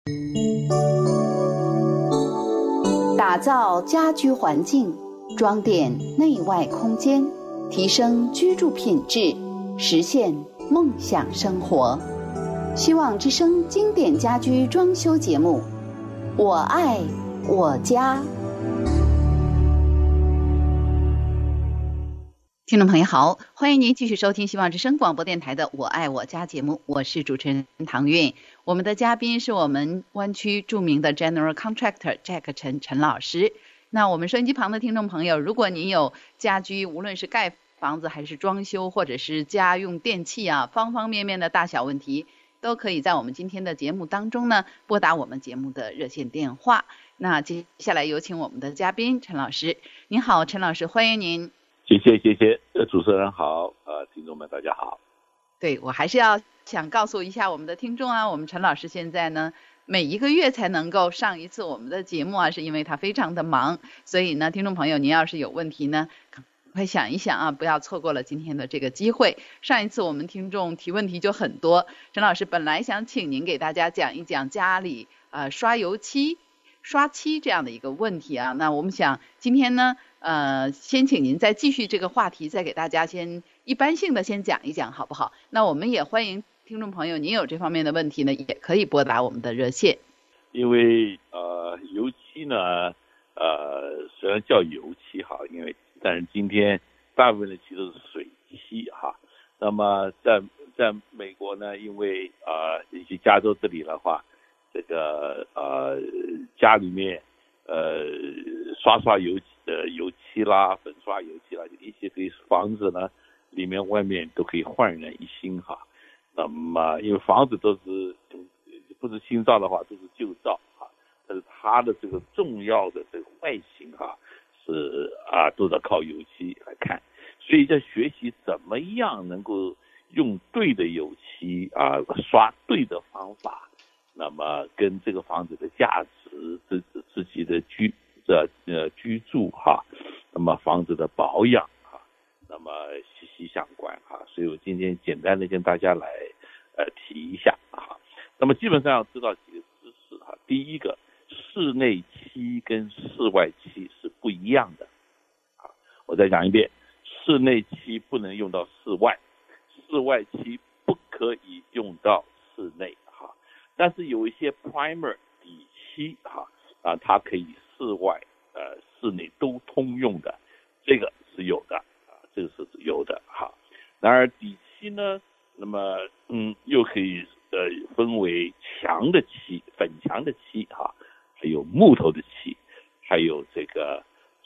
打造家居环境，装点内外空间，提升居住品质，实现梦想生活。希望之声经典家居装修节目，我爱我家。听众朋友好，欢迎您继续收听希望之声广播电台的我爱我家节目，我是主持人唐韵。我们的嘉宾是我们湾区著名的 General Contractor Jack 陈老师。那我们收音机旁的听众朋友，如果您有家居，无论是盖房子还是装修，或者是家用电器啊，方方面面的大小问题，都可以在我们今天的节目当中呢拨打我们节目的热线电话。那接下来有请我们的嘉宾陈老师。您好，陈老师，欢迎您。 谢谢，主持人好，听众们大家好。 对，我还是想告诉一下我们的听众啊，我们陈老师现在呢每一个月才能够上一次我们的节目啊，是因为他非常的忙，所以呢听众朋友您要是有问题呢赶快想一想啊，不要错过了今天的这个机会。上一次我们听众提问题就很多，陈老师本来想请您给大家讲一讲家里刷油漆刷漆这样的一个问题啊，那我们想今天呢先请您再继续这个话题，再给大家先一般性的先讲一讲好不好？那我们也欢迎听众朋友，您有这方面的问题呢，也可以拨打我们的热线。 因为油漆呢虽然叫油漆哈，但是今天大部分的漆都是水漆哈。那么在美国呢，因为以及加州这里的话，这个家里面刷油漆啦，粉刷油漆啦，一些可以房子呢里面外面都可以焕然一新哈。那么因为房子都是不是新造的话都是旧造哈，但是它的这个重要的这个外形哈是都得靠油漆来看，所以在学习怎么样能够用对的油漆刷对的方法，那么跟这个房子的价值自己的居住哈，那么房子的保养哈，那么息息相关哈。所以我今天简单的跟大家来提一下哈。那么基本上要知道几个知识哈。第一个，室内漆跟室外漆是不一样的啊。我再讲一遍，室内漆不能用到室外，室外漆不可以用到室内哈。但是有一些 primer 底漆哈它可以室外室内都通用的，这个是有的这个是有的哈。然而底漆呢，那么又可以分为墙的漆、粉墙的漆哈，还有木头的漆，还有这个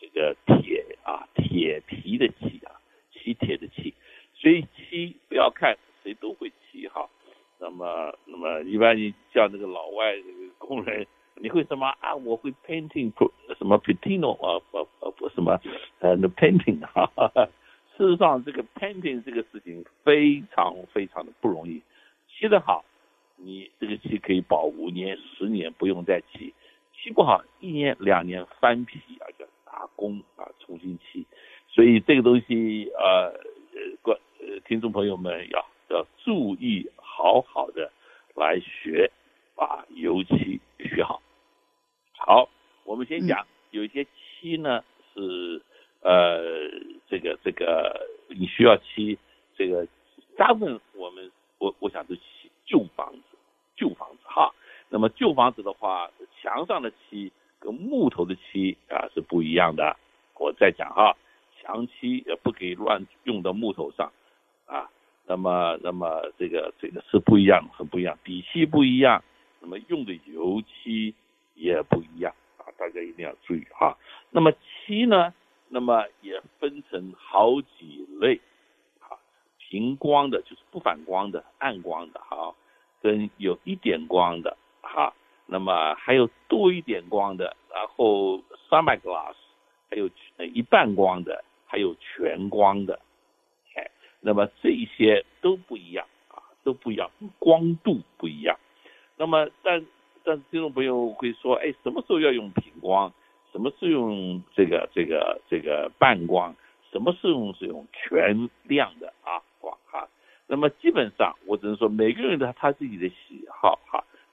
铁皮的漆漆铁的漆。所以漆不要看谁都会漆哈。那么一般你叫那个老外这个工人，你会什么我会 painting 什么 patino 什么painting 事实上这个 painting 这个事情非常非常的不容易，漆得好你这个漆可以保5年10年不用再漆，漆不好1年2年翻皮叫打工重新漆。所以这个东西听众朋友们要注意好好的来学，把油漆学好。好，我们先讲有一些漆呢是这个你需要漆，这个大部分我想是漆旧房子哈。那么旧房子的话，墙上的漆跟木头的漆是不一样的。我再讲哈，墙漆也不可以乱用到木头上那么这个是不一样，很不一样，底漆不一样，那么用的油漆也不一样大家一定要注意哈。那么漆呢，那么也分成好几类平光的就是不反光的，暗光的跟有一点光的那么还有多一点光的，然后 semi glass， 还有一半光的，还有全光的。那么这些都不一样都不一样，光度不一样。那么但是听众朋友会说，什么时候要用平光，什么是用这个半光，什么是用全亮的光那么基本上我只能说每个人的他自己的喜好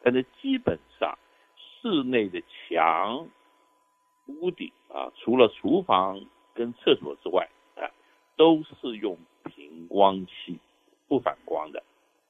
但是基本上室内的墙、屋顶除了厨房跟厕所之外都是用平光漆，不反光的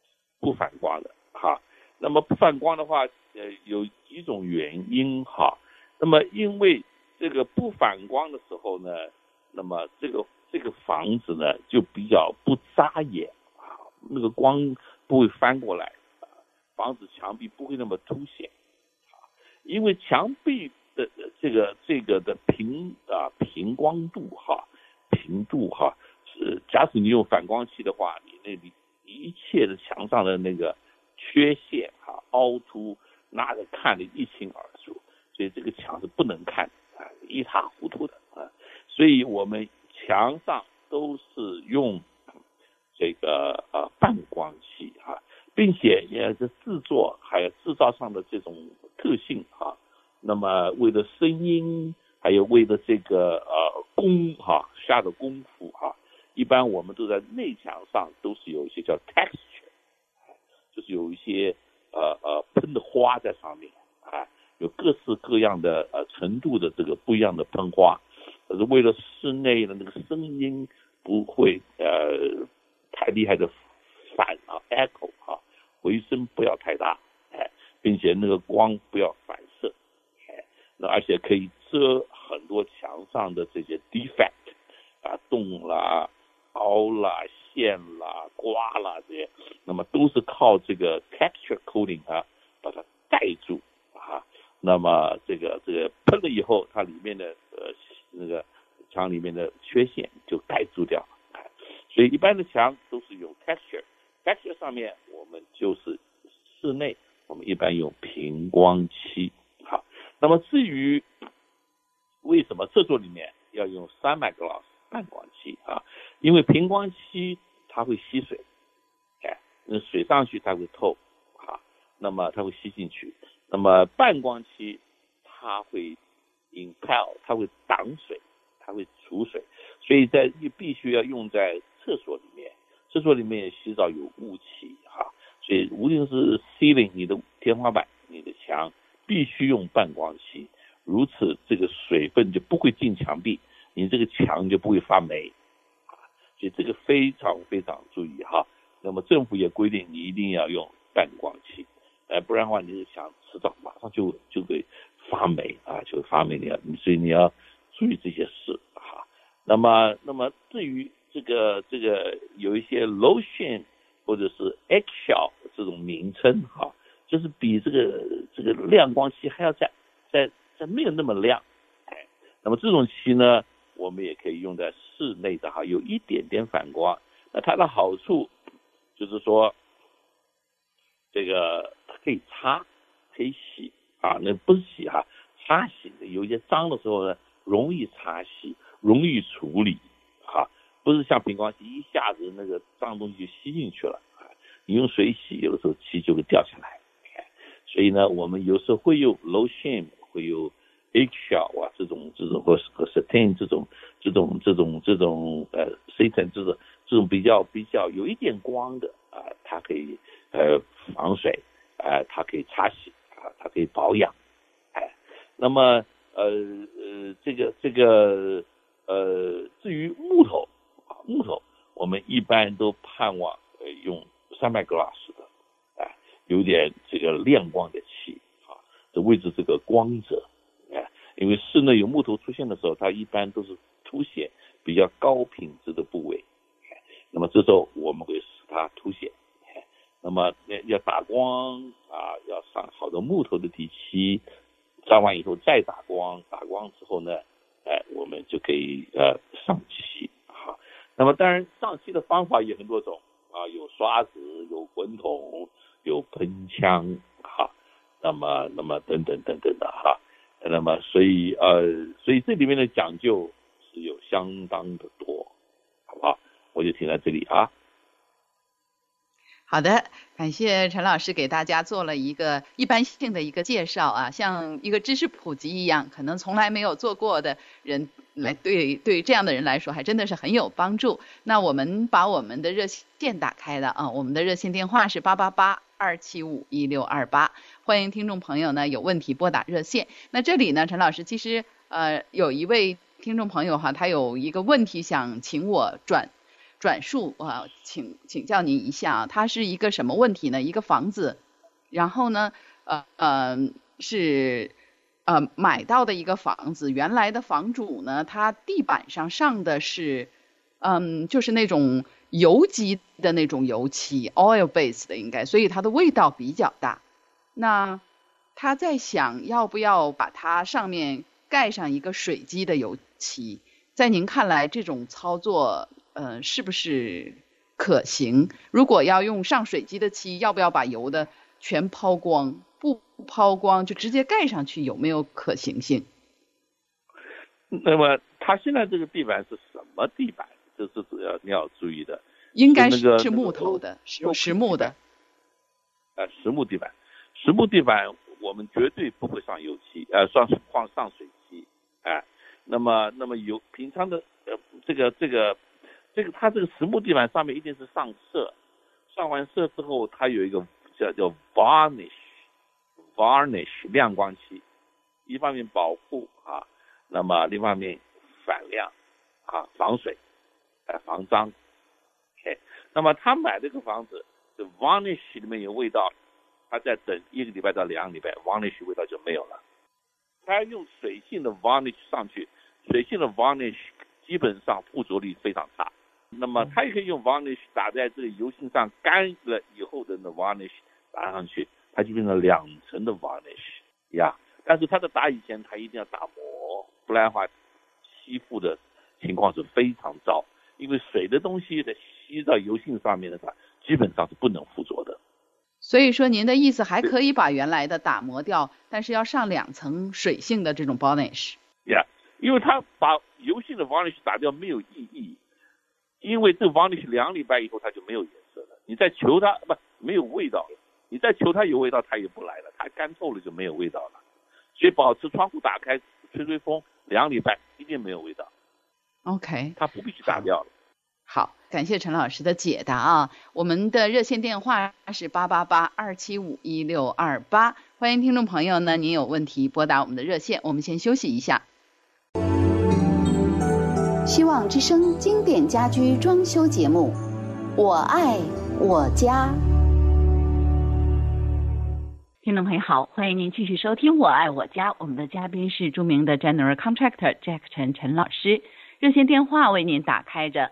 那么不反光的话有几种原因那么因为这个不反光的时候呢，那么这个房子呢就比较不扎眼那个光不会翻过来房子墙壁不会那么凸显因为墙壁的这个的平光度平度是假使你用反光漆的话，你那里一切的墙上的那个缺陷凹凸那个看得一清二楚，所以这个墙是不能看一塌糊涂的所以我们墙上都是用这个半光漆并且也是制作还有制造上的这种特性那么为了声音还有为了这个下的功夫一般我们都在内墙上都是有一些叫 texture， 就是有一些喷的花在上面有各式各样的程度的这个不一样的喷花，可是为了室内的那个声音不会太厉害的反echo 回声不要太大并且那个光不要反射那而且可以遮很多墙上的这些 defect 洞啦、凹啦、线啦、刮啦这些，那么都是靠这个 texture coating 把它盖住那么这个喷了以后，它里面的那个墙里面的缺陷就盖住掉所以一般的墙都是用 texture 上面我们就是室内我们一般用平光漆那么至于为什么厕所里面要用 semi-gloss 半光漆因为平光漆它会吸水水上去它会透那么它会吸进去，那么半光漆它会 impel 它会挡水，它会除水，所以必须要用在厕所里面也洗澡有雾气所以无论是 ceiling 你的天花板你的墙必须用半光漆，如此这个水分就不会进墙壁，你这个墙就不会发霉所以这个非常非常注意那么政府也规定你一定要用半光漆不然的话你的墙迟早马上就会发霉就会发霉所以你要注意这些事那么至于这个有一些 lotion 或者是 eggshell 这种名称就是比这个亮光漆还要再没有那么亮那么这种漆呢我们也可以用在室内的有一点点反光，那它的好处就是说这个可以擦可以洗那不是洗擦洗的有一些脏的时候呢容易擦洗容易处理不是像平光漆一下子那个脏东西就吸进去了你用水洗有的时候漆就会掉下来所以呢我们有时候会用 lotion 会有 eggshell 这种和 satin 这种 satin 这种比较有一点光的它可以防水它可以擦洗它可以保养那么至于木头我们一般都盼望用 semi-gloss 的有点这个亮光的漆这为止这个光泽因为室内有木头出现的时候它一般都是凸显比较高品质的部位那么这时候我们会使它凸显那么要打光要上好的木头的底漆上完以后再打光之后呢我们就可以上漆那么当然上漆的方法也很多种有刷子有滚筒有喷枪那么等等的那么所以这里面的讲究是有相当的多好不好我就停在这里好的，感谢陈老师给大家做了一个一般性的一个介绍像一个知识普及一样，可能从来没有做过的人来对这样的人来说还真的是很有帮助。那我们把我们的热线打开了我们的热线电话是888-269-0000 888-275-1628，欢迎听众朋友呢有问题拨打热线。那这里呢，陈老师其实有一位听众朋友哈，他有一个问题想请我转述请教您一下啊，他是一个什么问题呢？一个房子，然后呢是买到的一个房子，原来的房主呢，他地板上的是就是那种油基的那种油漆 ，oil base 的应该，所以它的味道比较大。那他在想要不要把它上面盖上一个水基的油漆？在您看来，这种操作是不是可行？如果要用上水基的漆，要不要把油的全抛光？不抛光就直接盖上去，有没有可行性？ 那么它现在这个地板是什么地板？这是你要注意的。 应该是木头的，实木的。 实木地板，实木地板我们绝对不会上油漆，上水漆，那么平常的它这个实木地板上面一定是上色，上完色之后，它有一个叫 varnish 亮光漆，一方面保护那么另一方面反亮防水防脏。OK， 那么他买这个房子，这 varnish 里面有味道，他再等1个礼拜到2个礼拜 ，varnish 味道就没有了。他用水性的 varnish 上去，水性的 varnish 基本上附着力非常差。那么他也可以用 varnish 打在这个油性上，干了以后的 varnish 打上去，它就变成2层的 varnish 但是它的打以前，它一定要打磨，不然的话，吸附的情况是非常糟。因为水的东西在吸到油性上面的话，基本上是不能附着的。 所以说您的意思还可以把原来的打磨掉，但是要上2层水性的这种 varnish。 因为它把油性的 varnish 打掉没有意义，因为这 varnish 2个礼拜以后它就没有颜色了，你再求它没有味道了，你再求它有味道它也不来了，它干透了就没有味道了。所以保持窗户打开吹风2个礼拜一定没有味道。 OK， 它不必去打掉了。 好，感谢陈老师的解答啊。我们的热线电话是888-275-1628，欢迎听众朋友呢，您有问题拨打我们的热线。我们先休息一下。 希望之声经典家居装修节目，我爱我家。 听众朋友好，欢迎您继续收听我爱我家，我们的嘉宾是著名的 General Contractor Jack陈老师。热线电话为您打开着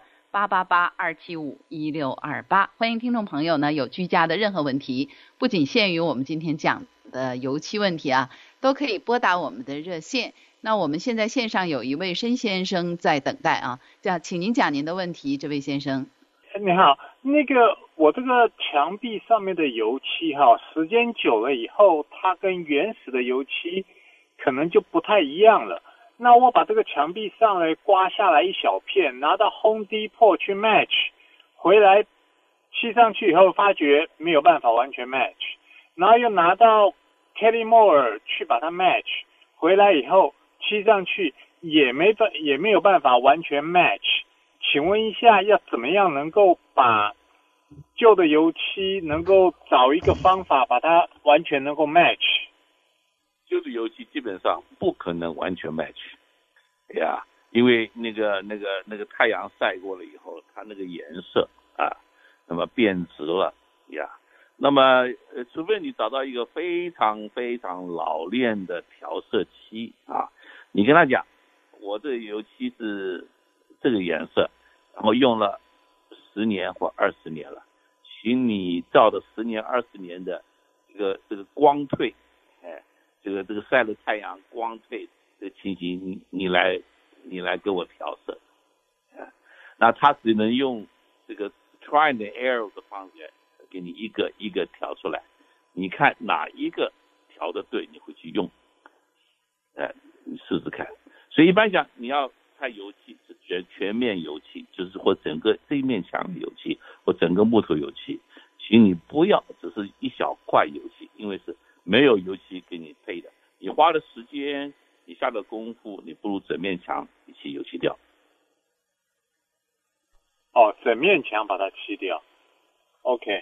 888-275-1628，欢迎听众朋友呢有居家的任何问题，不仅限于我们今天讲的油漆问题都可以拨打我们的热线。那我们现在线上有一位申先生在等待请您讲您的问题，这位先生。 你好，我这个墙壁上面的油漆时间久了以后，它跟原始的油漆可能就不太一样了。那我把这个墙壁上来刮下来一小片，拿到 Home Depot 去 match， 回来漆上去以后发觉没有办法完全 match， 然后又拿到 Kelly Moore 去把它 match， 回来以后漆上去也没有办法完全 match。请问一下，要怎么样能够把旧的油漆能够找一个方法把它完全能够 match？ 旧的油漆基本上不可能完全 match， 因为那个太阳晒过了以后，它那个颜色那么变质了那么除非你找到一个非常非常老练的调色漆你跟他讲，我这油漆是这个颜色，然后用了10年或20年了，请你照着10年20年的这个光退，这个晒了太阳光退的情形，你来给我调色，那他只能用这个 try and error 的方式给你一个一个调出来，你看哪一个调的对，你会去用，你试试看。所以一般讲，你要它油漆是全面油漆，就是或整个这一面墙的油漆，或整个木头油漆，请你不要只是一小块油漆，因为是没有油漆给你配的，你花的时间，你下的功夫，你不如整面墙一起油漆掉。 整面墙把它漆掉。OK，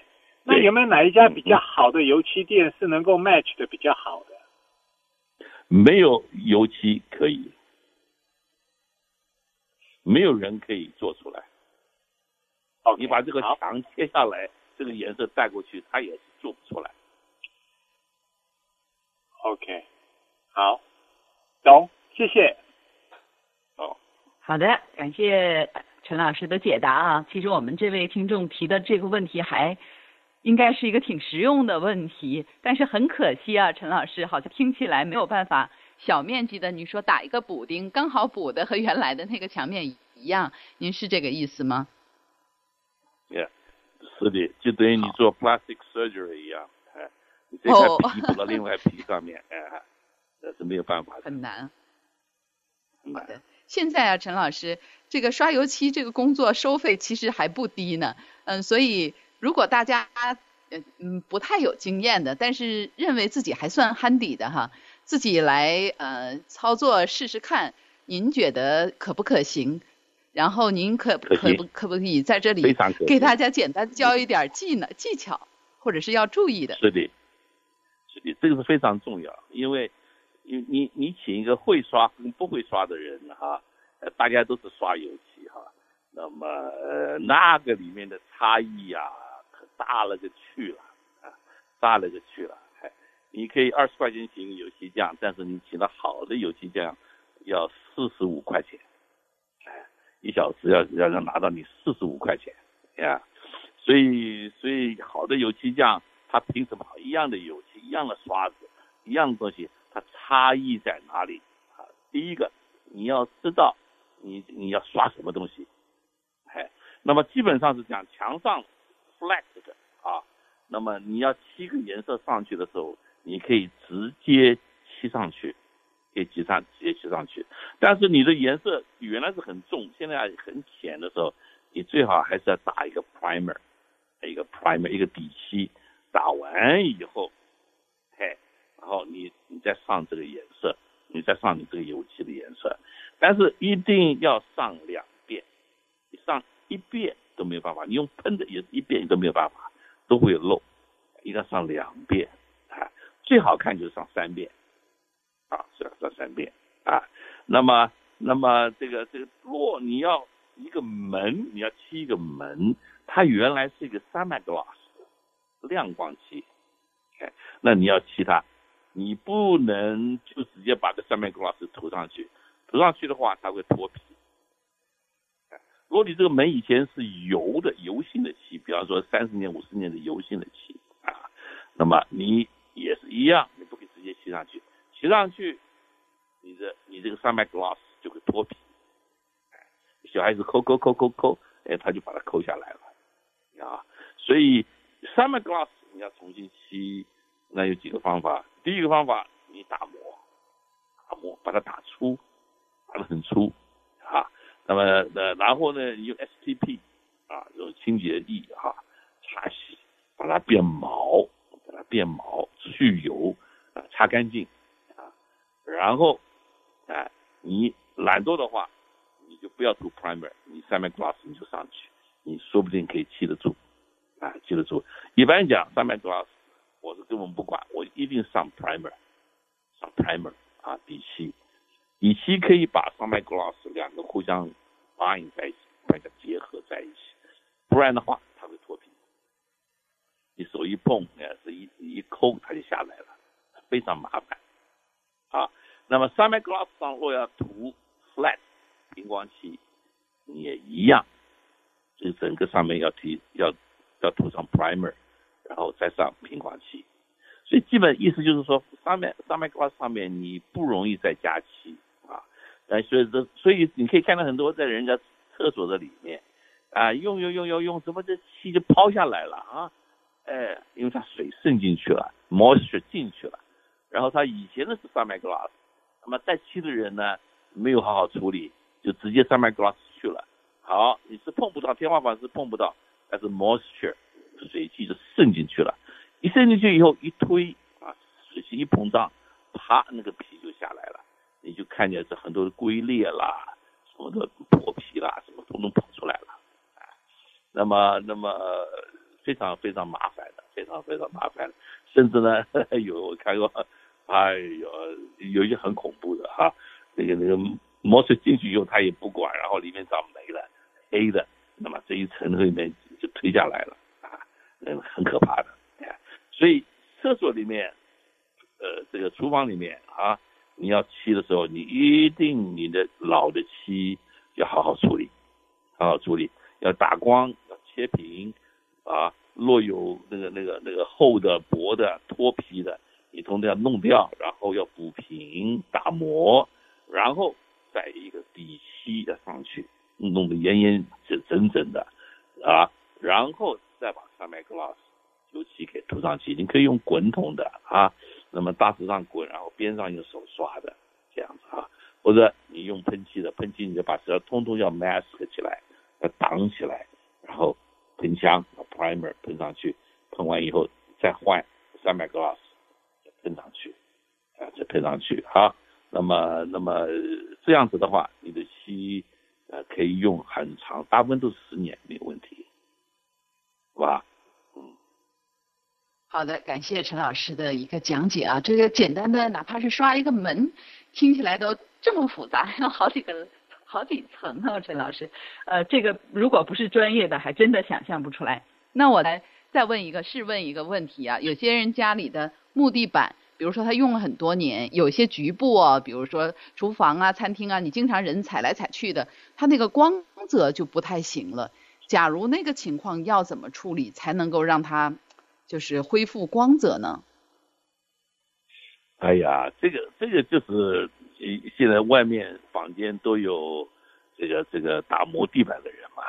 那有没有哪一家比较好的油漆店是能够 match 的比较好的？ 没有油漆可以，没有人可以做出来。你把这个墙切下来，这个颜色带过去，它也是做不出来。 OK， 好，懂，谢谢。 好的，感谢陈老师的解答啊。其实我们这位听众提的这个问题还应该是一个挺实用的问题，但是很可惜啊，陈老师好像听起来没有办法小面积的，你说打一个补丁，刚好补的和原来的那个墙面一样，您是这个意思吗？ Yeah， 是的，就等于你做 plastic surgery 一样，你这块皮补到另外皮上面，这是没有办法的， 很难。 好的。 现在啊，陈老师，这个刷油漆这个工作收费其实还不低呢。所以如果大家不太有经验的，但是认为自己还算憨底的哈，自己来操作试试看，您觉得可不可行？然后您可不可以在这里给大家简单教一点技巧，或者是要注意的？ 是的，这个是非常重要，因为你请一个会刷跟不会刷的人哈，大家都是刷油漆哈，那么那个里面的差异啊，可大了个去了啊，大了个去了。你可以20块钱请油漆匠，但是你请了好的油漆匠要45块钱，1小时要拿到你45块钱呀，所以好的油漆匠他凭什么一样的油漆，一样的刷子，一样的东西？它差异在哪里啊？第一个，你要知道你要刷什么东西，那么基本上是讲墙上 flat 的啊，那么你要漆个颜色上去的时候，你可以直接漆上去，直接漆上去。但是你的颜色原来是很重，现在很浅的时候，你最好还是要打一个 primer， 一个底漆，打完以后，然后你再上这个颜色，你再上你这个油漆的颜色，但是一定要上2遍，你上1遍都没有办法，你用喷的也是1遍都没有办法，都会有漏，一定要上2遍最好看就是上3遍上3遍那么这个若你要一个门，你要漆一个门，它原来是一个 Semi-Gloss 亮光漆，那你要漆它，你不能就直接把这Semi-Gloss涂上去的话，它会脱皮。如果你这个门以前是油性的漆，比方说30年50年的油性的漆那么你也是一样，你不可以直接漆上去，你这个Semi-Gloss就会脱皮，小孩子抠，他就把它抠下来了所以Semi-Gloss你要重新漆，那有几个方法。第一个方法，你打磨，把它打粗，打得很粗那么然后呢，你用 STP 这种清洁剂擦洗，把它变毛，去油擦干净然后你懒惰的话，你就不要涂 primer， 你Semi-Gloss你就上去，你说不定可以漆得住漆得住。一般讲Semi-Gloss我是根本不管，我一定上 primer 底漆可以把Semi-Gloss 2个互相 bind 在一起，把它结合在一起，不然的话它会脱皮，你手一碰是一抠它就下来了，非常麻烦那么Semi-Gloss上若要涂 flat 平光漆，你也一样，这整个上面要涂上 primer， 然后再上平光漆。所以基本意思就是说Semi-Gloss上面你不容易再加漆所以你可以看到很多在人家厕所的里面用怎么这漆就抛下来了因为它水渗进去了 moisture 进去了，然后它以前的是Semi-Gloss， 那么带漆的人呢没有好好处理，就直接Semi-Gloss去了。好，你是碰不到，天花板是碰不到，但是 moisture 水汽就渗进去了，一渗进去以后一推水汽一膨胀，啪，那个皮就下来了，你就看见这很多的龟裂啦，什么的破皮啦，什么统统跑出来了那么非常非常麻烦的，非常非常麻烦的。甚至呢，我看过，哎呦，有一些很恐怖的哈，那个墨水进去以后他也不管，然后里面长霉了，黑的，那么这一层里面就推下来了啊，很可怕的。所以厕所里面，这个厨房里面啊，你要漆的时候，你一定你的老的漆要好好处理，好好处理，要打光，要切平啊，若有那个厚的、薄的、脱皮的，你通通要弄掉，然后要补平、打磨，然后再一个底漆要上去，弄得严整整的啊，然后再把上面 gloss 油漆给涂上去。你可以用滚筒的啊，那么大致上滚，然后边上用手刷的这样子啊，或者你用喷漆的，喷漆你就把舌通通要 mask 起来，要挡起来，然后喷枪 primer 喷上去，喷完以后再换300 gloss 喷上去，再喷上去啊。那么这样子的话，你的漆可以用很长，大部分都是10年没有问题，好吧？ 好的，感谢陈老师的一个讲解啊。这个简单的，哪怕是刷一个门，听起来都这么复杂，要好几层啊，陈老师。这个如果不是专业的，还真的想象不出来。那我来再问一个问题啊。有些人家里的木地板，比如说他用了很多年，有些局部啊，比如说厨房啊、餐厅啊，你经常人踩来踩去的，它那个光泽就不太行了。假如那个情况要怎么处理才能够让它就是恢复光泽呢？ 哎呀，这个就是现在外面坊间都有这个打磨地板的人嘛，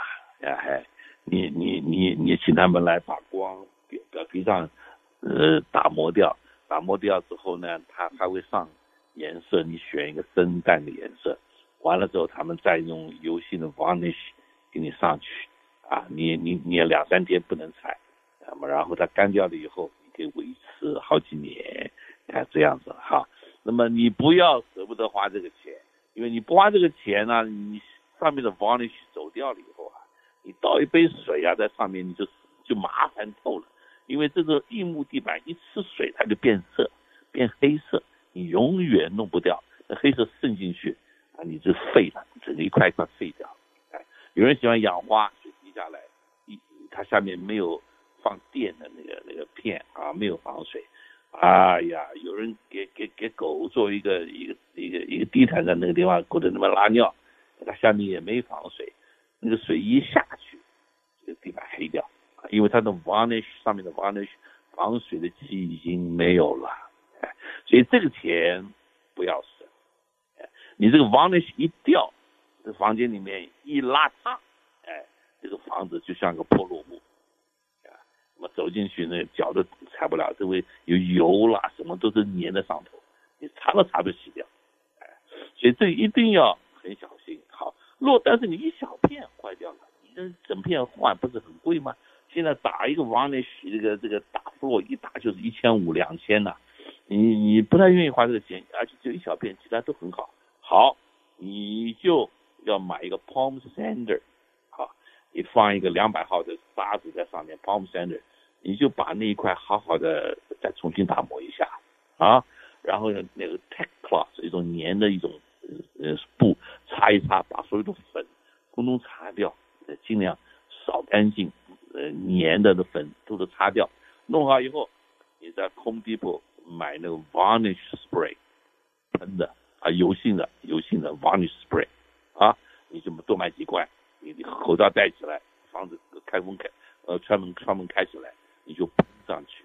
你请他们来把光表皮上打磨掉之后呢，他还会上颜色，你选一个深淡的颜色，完了之后他们再用油性的 varnish 给你上去啊，你2-3天不能踩，那么然后它干掉了以后，你可以维持好几年，这样子哈。那么你不要舍不得花这个钱，因为你不花这个钱呢，你上面的 varnish 走掉了以后啊，你倒一杯水啊在上面，你就麻烦透了。因为这个硬木地板一吃水它就变色，变黑色，你永远弄不掉，那黑色渗进去啊，你就废了，整个一块一块废掉。有人喜欢养花，水滴下来，它下面没有放电的那个片啊，没有防水。哎呀，有人给狗做一个地毯在那个地方，或者那么拉尿，它下面也没防水，那个水一下去，这个地板黑掉，因为它的 varnish 上面的 varnish 防水的漆已经没有了，所以这个钱不要省。你这个 varnish 一掉，这房间里面一邋遢，这个房子就像个破落木。那么走进去呢，脚都踩不了，这会有油啦，什么都是粘在上头，你擦都擦不洗掉，所以这一定要很小心。好，但是你一小片坏掉了，你这整片换不是很贵吗？现在打一个 varnish 这个打 floor 一打就是1500-2000呢，你不太愿意花这个钱，而且就一小片，其他都很好。好，你就要买一个 palm sander， 好，你放一个200号的沙子在上面 palm sander。你就把那一块好好的再重新打磨一下啊，然后呢那个 tech cloth 一种粘的一种布擦一擦，把所有的粉通通擦掉，尽量扫干净，粘的粉都擦掉。弄好以后，你在 Home Depot 买那个 varnish spray 喷的啊，油性的 varnish spray 啊，你就多买几罐，你口罩戴起来，房子窗门开起来。你就喷上去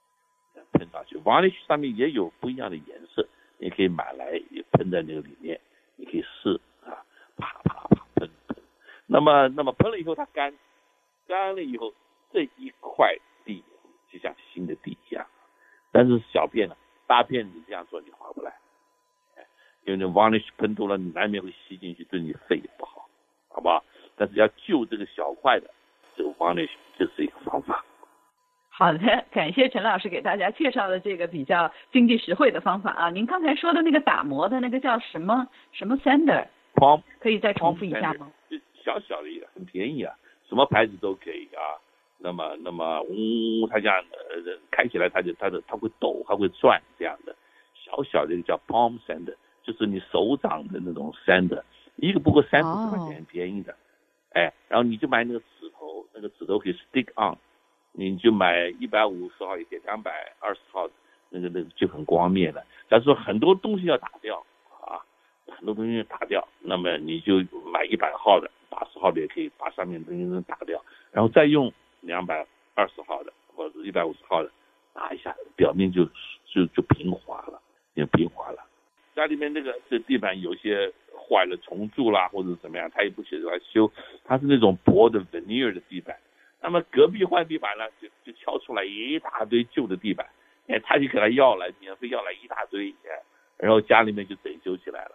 varnish 上面也有不一样的颜色，你可以买来也喷在那个里面，你可以试啊，啪喷。那么喷了以后它干了以后，这一块地就像新的地一样。但是小片了，大片你这样做你划不来，因为那 varnish 喷多了，你难免会吸进去，对你肺也不好，好不好？但是要救这个小块的，这个 varnish 就是一个方法。 好的，感谢陈老师给大家介绍的这个比较经济实惠的方法啊。您刚才说的那个打磨的那个叫什么 sander， 可以再重复一下吗？ 小的也很便宜啊，什么牌子都可以啊。 那么它这样开起来它会抖，它会转这样的小小的一个叫 palm sander， 就是你手掌的那种 sander， 一个不过30块钱，很便宜的。然后你就买那个指头，那个指头可以 stick on， 你就买150号一点，220号那个就很光面了。假如说很多东西要打掉啊，很多东西要打掉，那么你就买100号的，80号的也可以把上面的东西打掉，然后再用220号的或者150号的打一下，表面就平滑了，也平滑了。家里面这地板有些坏了重蛀啦或者怎么样，他也不写出来修，它是那种薄的 veneer 的地板。那么隔壁换地板呢，就敲出来一大堆旧的地板，他就给他免费要来一大堆，然后家里面就整修起来了。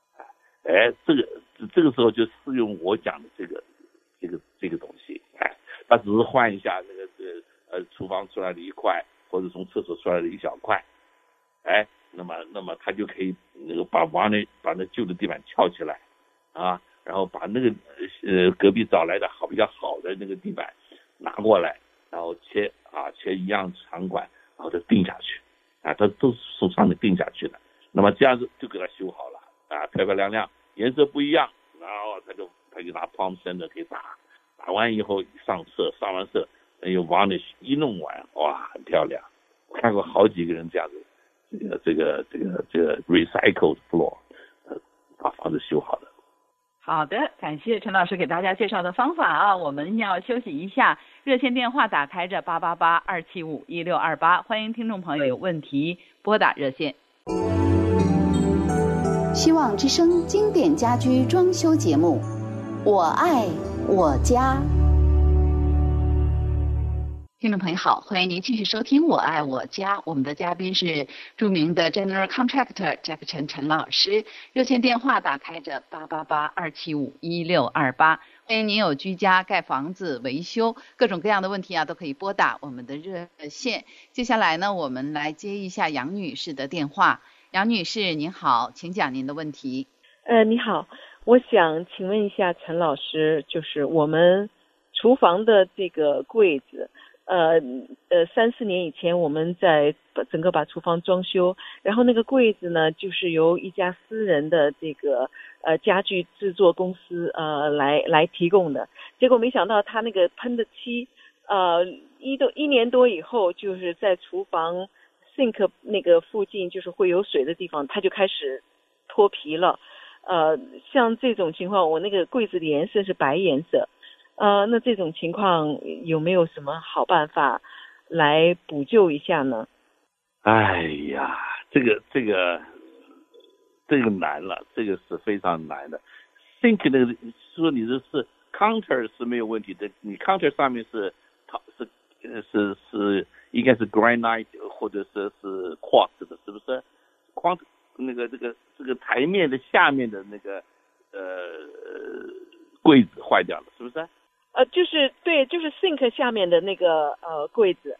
这个时候就适用我讲的这个东西。他只是换一下那个厨房出来的一块，或者从厕所出来的一小块，那么他就可以那个把那旧的地板撬起来啊，然后把那个隔壁找来的比较好的那个地板拿过来，然后切一样长管，然后再钉下去啊，它都是从上面钉下去的。那么这样子就给它修好了啊，漂漂亮亮，颜色不一样，然后他就拿 palm sander 给打完以后上完色，用 varnish 一弄完，哇，很漂亮。我看过好几个人这样子，这个 recycled floor 把房子修好的。 好的，感谢陈老师给大家介绍的方法啊。我们要休息一下，热线电话打开着888-275-1628，欢迎听众朋友有问题拨打热线。 希望之声经典家居装修节目，我爱我家。听众朋友好，欢迎您继续收听我爱我家，我们的嘉宾是著名的 General Contractor 翟克成陈老师，热线电话打开着888-275-1628，欢迎您有居家盖房子维修各种各样的问题啊，都可以拨打我们的热线。接下来呢，我们来接一下杨女士的电话。杨女士您好，请讲您的问题。 你好，我想请问一下陈老师，就是我们厨房的这个柜子，3-4年以前我们在整个把厨房装修，然后那个柜子呢，就是由一家私人的这个家具制作公司来提供的，结果没想到他那个喷的漆1年多以后，就是在厨房 sink 那个附近就是会有水的地方，它就开始脱皮了。像这种情况，我那个柜子的颜色是白颜色。那这种情况有没有什么好办法来补救一下呢？ 哎呀，这个难了，这个是非常难的。sink 那个说你这是 counter 是没有问题的，你 counter 上面是应该是 granite 或者是 quartz 的，是不是？那个这个台面的下面的那个柜子坏掉了，是不是？ 就是对，就是 sink 下面的那个柜子。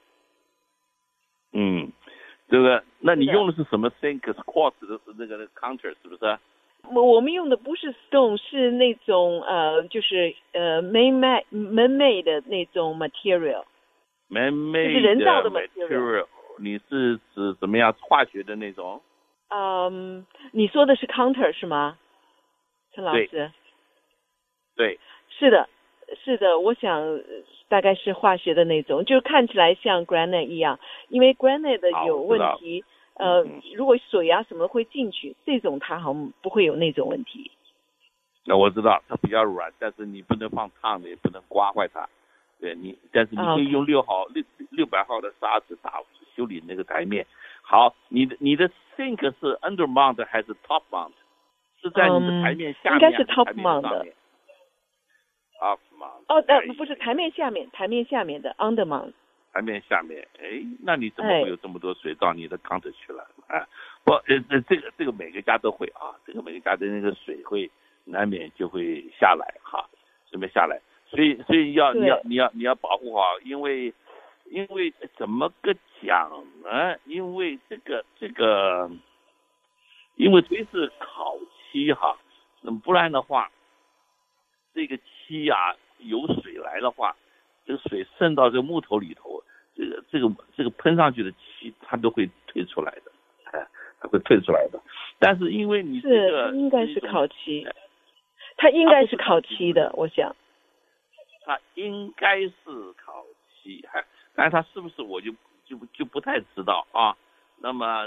这个，那你用的是什么 sink？ 是 quartz 的那个 counter 是不是？ 我们用的不是 stone， 是那种就是man-made 的那种 material。 man-made 就是人造的 material。 你是指怎么样化学的那种？ 你说的是 counter 是吗，陈老师？ 对。 是的，我想大概是化学的那种，就看起来像 granite 一样，因为 granite 的有问题，如果水啊什么会进去，这种它好像不会有那种问题。 那我知道它比较软，但是你不能放烫的，也不能刮坏它。对你，但是你可以用600号的砂纸修理那个台面。好，你的 sink 是 under mount 还是 top mount？ 是在你的台面下面？ 应该是 top mount 的。 top mount。 不是台面下面的 under mount。 台面下面，那你怎么会有这么多水到你的 counter 去了？这个每个家都会啊，这个每个家的那个水会难免就会下来哈，准备下来。所以你要保护好，因为怎么个讲呢？因为这个，因为这是烤漆哈，那么不然的话，这个漆啊有水来的话， 这个水渗到这个木头里头，这个喷上去的漆它都会退出来的，它会退出来的。但是因为你这个应该是烤漆，它应该是烤漆的，我想。 它应该是烤漆，但是它是不是我就不太知道啊。那么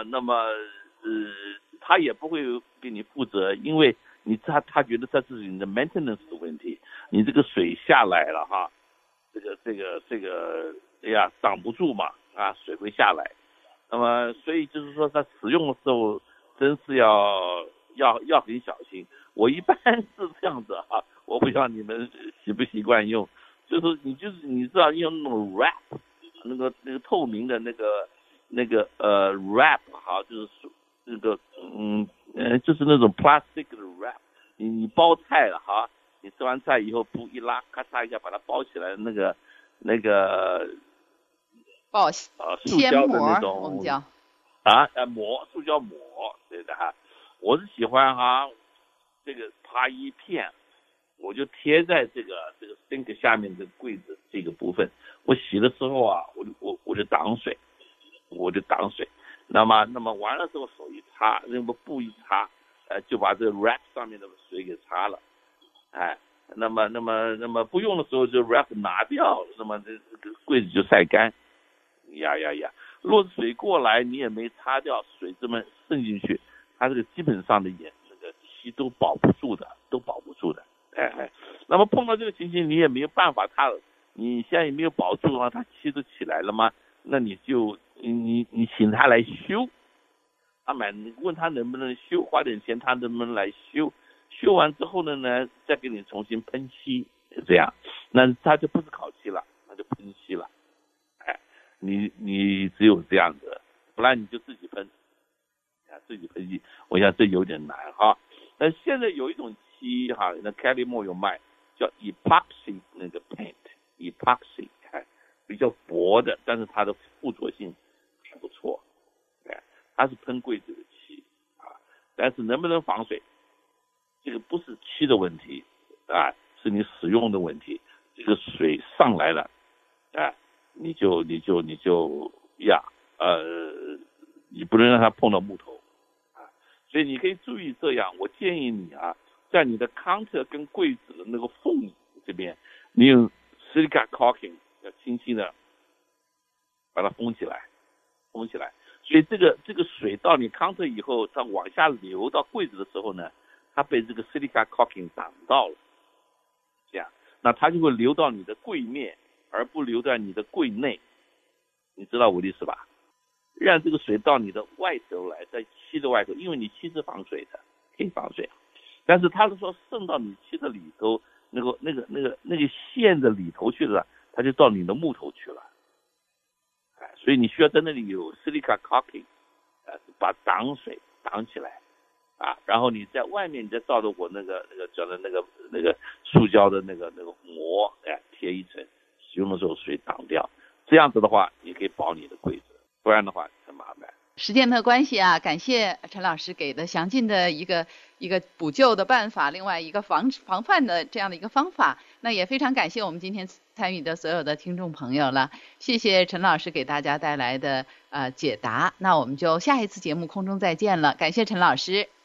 他也不会给你负责，因为他觉得这是你的 maintenance 的问题，你这个水下来了哈，这个哎呀挡不住嘛啊，水会下来。那么所以就是说在使用的时候真是要很小心。我一般是这样子啊，我不知道你们习不习惯用，就是你知道用那种 wrap， 那个透明的那个wrap 哈，就是那个就是那种 plastic 的 wrap， 你包菜了哈，你吃完菜以后布一拉，咔嚓一下把它包起来，那个包塑胶的那种我们叫塑胶膜，对的哈。我是喜欢哈，这个它一片，我就贴在这个 sink 下面的柜子这个部分。我洗的时候啊，我就挡水，那么完了之后手一擦，那么布一擦，就把这个 wrap 上面的水给擦了，那么不用的时候就 wrap 拿掉，那么这个柜子就晒干。呀，落水过来你也没擦掉，水这么渗进去，它这个基本上的那个漆都保不住的。那么碰到这个情形你也没有办法，你现在也没有保住的话，它漆都起来了吗？那你就你请他来修，你问他能不能修，花点钱他能不能来修，修完之后呢再给你重新喷漆，这样，那他就不是烤漆了，那就喷漆了。你只有这样子，不然你就自己喷，漆，我想这有点难哈。那现在有一种漆哈，那 Kelly-Moore 有卖，叫 epoxy 那个 paint，epoxy 比较薄的，但是它的附着性还不错，它是喷柜子的漆但是能不能防水，这个不是漆的问题是你使用的问题。这个水上来了你就你不能让它碰到木头所以你可以注意这样。我建议你在你的 counter 跟柜子的那个缝这边，你用 silica caulking 要轻轻的把它封起来。所以这个水到你 counter 以后，它往下流到柜子的时候呢，它被这个 silica caulking 挡到了，这样，那它就会流到你的柜面，而不留在你的柜内，你知道我的意思吧？让这个水到你的外头来，在漆的外头，因为你漆是防水的，可以防水，但是它是说渗到你漆的里头，那个线的里头去了，它就到你的木头去了，所以你需要在那里有 silica caulking，把挡水挡起来，然后你在外面你再照着我那个叫的那个塑胶的那个膜，贴一层，使用的时候水挡掉，这样子的话，你可以保你的柜子，不然的话很麻烦。 时间的关系感谢陈老师给的详尽的一个补救的办法，另外一个防范的这样的一个方法。那也非常感谢我们今天参与的所有的听众朋友了，谢谢陈老师给大家带来的解答。那我们就下一次节目空中再见了，感谢陈老师。